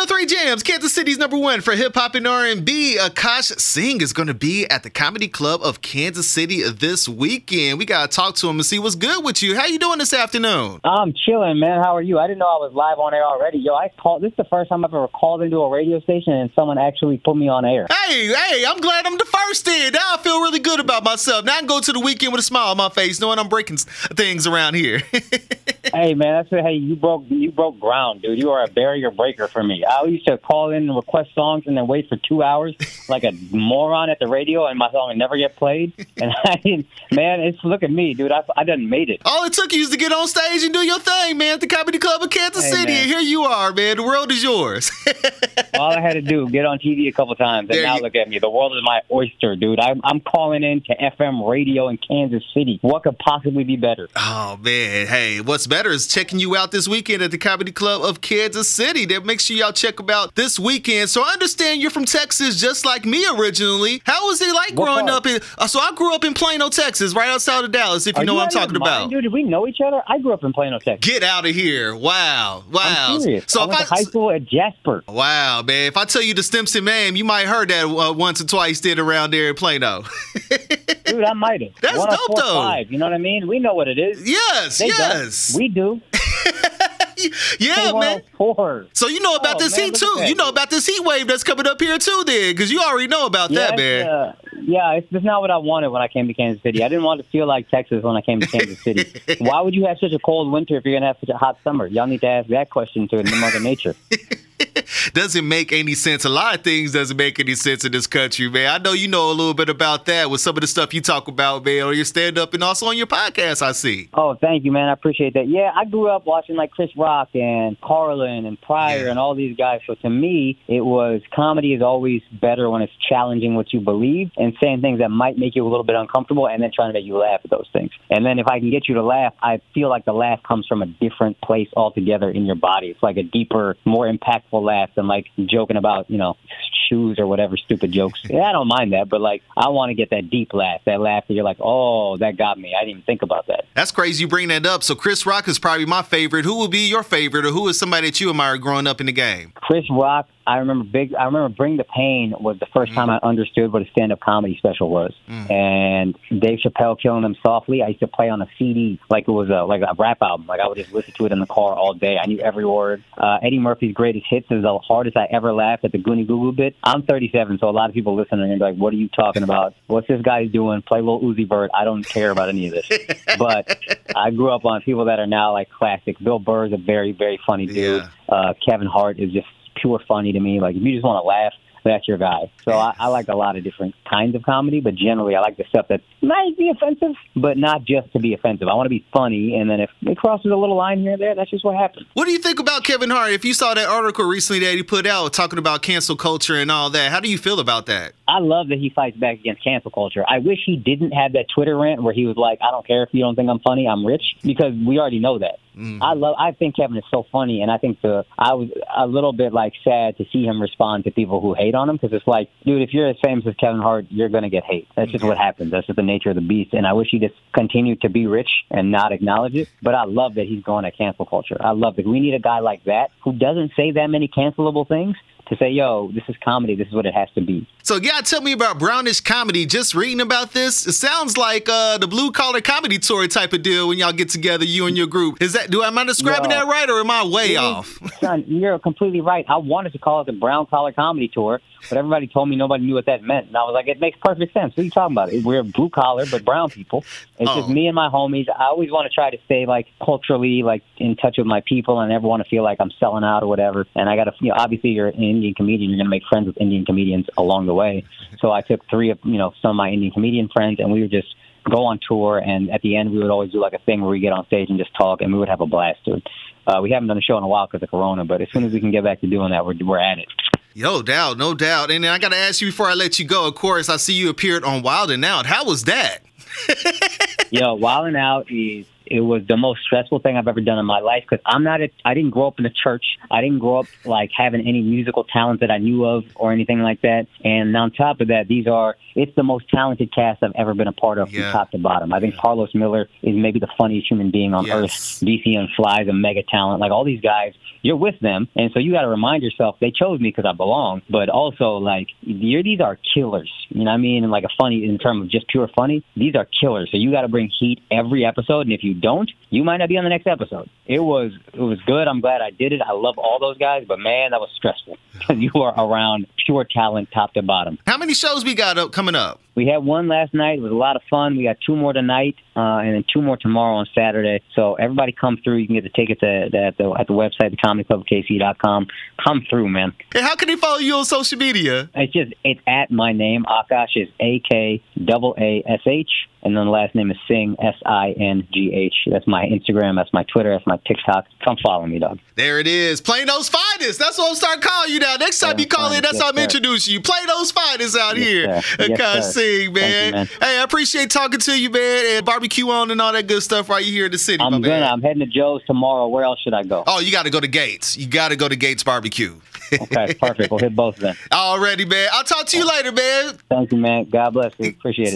103 Jams, Kansas City's #1 for hip hop and R&B. Akash Singh is going to be at the Comedy Club of Kansas City this weekend. We got to talk to him and see what's good with you. How you doing this afternoon? I'm chilling, man. How are you? I didn't know I was live on air already. Yo, this is the first time I've ever called into a radio station and someone actually put me on air. Hey, I'm glad I'm the first in. Now I feel really good about myself. Now I can go to the weekend with a smile on my face, knowing I'm breaking things around here. Hey, man, that's what, hey, you broke ground, dude. You are a barrier breaker for me. I used to call in and request songs and then wait for 2 hours like a moron at the radio, and my song would never get played. And look at me, dude. I done made it. All it took you is to get on stage and do your thing, man, at the Comedy Club of Kansas City. Man. And here you are, man. The world is yours. All I had to do, get on TV a couple times, and now look at me. The world is my oyster, dude. I'm calling in to FM radio in Kansas City. What could possibly be better? Oh, man. Hey, what's better is checking you out this weekend at the Comedy Club of Kansas City. Then make sure y'all check about this weekend. So I understand you're from Texas just like me originally. How was it like growing up in... so I grew up in Plano, Texas, right outside of Dallas, if you know what I'm talking about. Dude, did we know each other? I grew up in Plano, Texas. Get out of here. Wow. I'm serious. So I went to high school at Jasper. Wow, man. If I tell you the Stimson name, you might have heard that once or twice did around there in Plano. Dude, I might have. That's dope, though. You know what I mean? We know what it is. Yes. We do. Yeah, man. So you know about this heat, too. You know about this heat wave that's coming up here, too, then, because you already know about that, man. It's not what I wanted when I came to Kansas City. I didn't want to feel like Texas when I came to Kansas City. Why would you have such a cold winter if you're going to have such a hot summer? Y'all need to ask that question to Mother Nature. Doesn't make any sense. A lot of things doesn't make any sense in this country, man. I know you know a little bit about that with some of the stuff you talk about, man, on your stand-up and also on your podcast, I see. Oh, thank you, man. I appreciate that. Yeah, I grew up watching like Chris Rock and Carlin and Pryor and all these guys. So to me, comedy is always better when it's challenging what you believe and saying things that might make you a little bit uncomfortable and then trying to make you laugh at those things. And then if I can get you to laugh, I feel like the laugh comes from a different place altogether in your body. It's like a deeper, more impactful laugh than like joking about, shoes or whatever stupid jokes. Yeah, I don't mind that, but like I want to get that deep laugh, that laugh that you're like, oh, that got me. I didn't even think about that. That's crazy you bring that up. So Chris Rock is probably my favorite. Who will be your favorite, or who is somebody that you admire growing up in the game? Chris Rock. I remember Bring the Pain was the first time I understood what a stand-up comedy special was. And Dave Chappelle Killing Them Softly, I used to play on a CD like it was a rap album. Like I would just listen to it in the car all day. I knew every word. Eddie Murphy's Greatest Hits is the hardest I ever laughed at the Goonie Goo Goo bit. I'm 37, so a lot of people listening are going to be like, what are you talking about? What's this guy doing? Play Lil Uzi Vert. I don't care about any of this. But I grew up on people that are now like classic. Bill Burr is a very, very funny dude. Kevin Hart is just pure funny to me. Like if you just want to laugh, that's your guy. So I like a lot of different kinds of comedy, but generally I like the stuff that might be offensive, but not just to be offensive. I want to be funny, and then if it crosses a little line here and there, that's just what happens. What do you think about Kevin Hart? If you saw that article recently that he put out talking about cancel culture and all that, how do you feel about that? I love that he fights back against cancel culture. I wish he didn't have that Twitter rant where he was like, I don't care if you don't think I'm funny, I'm rich, because we already know that. I think Kevin is so funny, and I think I was a little bit like sad to see him respond to people who hate on him, because it's like, dude, if you're as famous as Kevin Hart, you're going to get hate. That's just what happens. That's just the nature of the beast, and I wish he just continued to be rich and not acknowledge it, but I love that he's going at cancel culture. I love it. We need a guy like that who doesn't say that many cancelable things to say, yo, this is comedy, this is what it has to be. So, tell me about Brownish Comedy. Just reading about this, it sounds like the Blue Collar Comedy Tour type of deal when y'all get together, you and your group. Am I describing that right, or am I way off? Son, you're completely right. I wanted to call it the Brown Collar Comedy Tour, but everybody told me nobody knew what that meant. And I was like, it makes perfect sense. What are you talking about? We're blue collar, but brown people. It's just me and my homies. I always want to try to stay like culturally like in touch with my people, and I never want to feel like I'm selling out or whatever. And I got to, obviously you're an Indian comedian. You're going to make friends with Indian comedians along the way. So I took 3 of, some of my Indian comedian friends, and we would just go on tour. And at the end, we would always do like a thing where we get on stage and just talk, and we would have a blast, dude. We haven't done a show in a while because of Corona, but as soon as we can get back to doing that, we're at it. No doubt. And then I got to ask you before I let you go, of course, I see you appeared on Wild 'N Out. How was that? Yo, Wild 'N Out is it was the most stressful thing I've ever done in my life because I didn't grow up in the church. I didn't grow up like having any musical talent that I knew of or anything like that. And on top of that, it's the most talented cast I've ever been a part of from top to bottom. I think Carlos Miller is maybe the funniest human being on earth. BCN Fly is a mega talent. Like all these guys, you're with them. And so you got to remind yourself they chose me because I belong. But also like these are killers. You know what I mean? And like in terms of just pure funny, these are killers. So you got to bring heat every episode. And if you don't, you might not be on the next episode. It was good. I'm glad I did it. I love all those guys. But man, that was stressful because you are around pure talent top to bottom. How many shows we got coming up? We had one last night. It was a lot of fun. We got 2 more tonight and then 2 more tomorrow on Saturday. So everybody come through. You can get the tickets at the website, thecomedyclubkc.com. Come through, man. And how can they follow you on social media? It's at my name. Akash is AKAASH. And then the last name is Singh, SINGH. That's my Instagram. That's my Twitter. That's my TikTok. Come follow me, dog. There it is. Plano's Finest. That's what I'm starting calling you now. Next time you call in, that's how I'm introducing you. Plano's Finest out here. Akash Singh, man. You, man. Hey, I appreciate talking to you, man. And barbecue on and all that good stuff right here in the city, I'm heading to Joe's tomorrow. Where else should I go? Oh, you got to go to Gates. You got to go to Gates Barbecue. Okay, perfect. We'll hit both then. Alrighty, man. I'll talk to you later, man. Thank you, man. God bless you. Appreciate it.